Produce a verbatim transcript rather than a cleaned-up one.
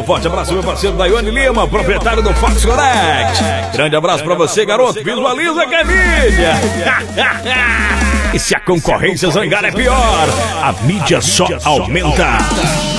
forte abraço, meu parceiro Daiane Lima, proprietário do Fox Connect. Grande abraço pra você, garoto. Visualiza que é mídia. E se a concorrência zangar é pior, a mídia só aumenta.